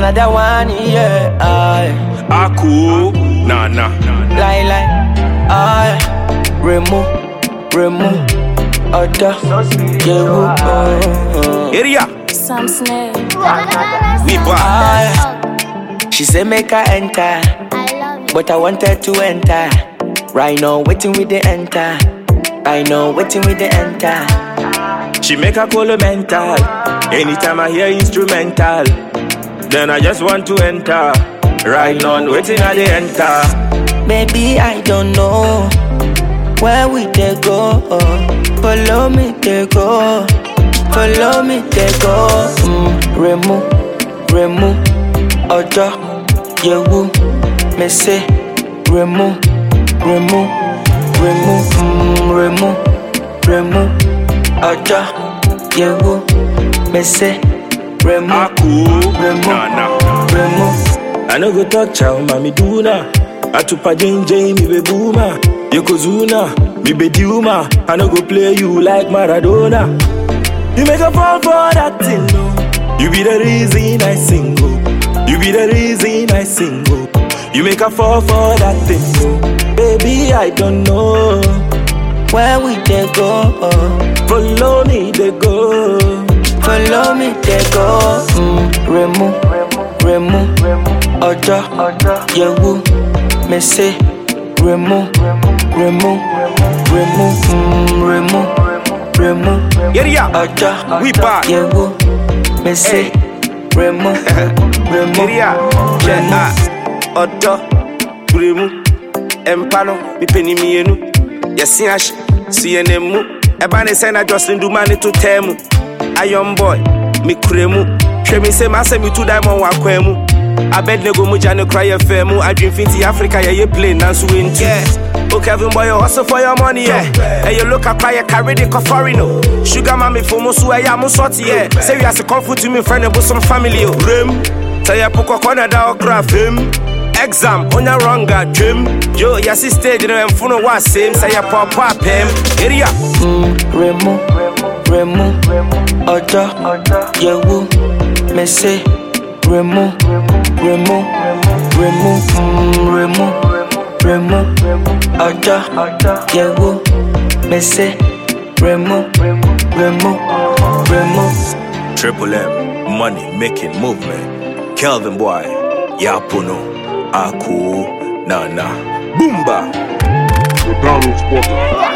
another one, yeah. Aku, nah. Lie, remove, other, yeah, Area, Sam Snare. me back. She say make her enter, but I wanted to enter. Right now, waiting with the enter. She make a call mental. Anytime I hear instrumental, then I just want to enter. Right now, waiting at the enter. Baby, I don't know where we they go. Follow me, they go. Remove, other, yeah, me say, remove, other, yeah, me say, remove, Aku, nah. I no go talk chow, mami duna. Atupa JJ, mi be boomer. Yokozuna, mi be Duma. I no go play you like Maradona. You make a fall for that thing, no. You be the reason I single. You be the reason I single. You make a fall for that thing, no. Baby, I don't know where we they go. Follow me, they go. Remove, other, yeah, me say, remove, Yeah, other, we back. yeah, me say, remove, Yeah, Odo, Gremu, Empano, mi penny mienu. Yasiash, CNMu, Ebane Sena Jocelyn Dumani to Temu. A young boy, mi kremu. Shemi say masa mi tu diamond wakwemu. I bet nego mujano cry a femu. I dream finti Africa, yeah, you play Nansu winti. Oh, Kevin boy, you hustle for your money, yeah. And you look at cry, carry the coforino. Sugar mommy for Musu, I am sorty, yeah. Say you as a comfort to me, friend, about some family, Rim. Say ya poko corner da craft him. Exam, on your wrong got trim. Yo, ya sister, you know, and funo was same. Say ya pop him. Area. Remove, other, yeah, me say, remove, other, yeah, me say, remove. Triple M, money making movement. Kelvin boy, Yapuno, Aku, nah. Boomba. McDonald's Sports.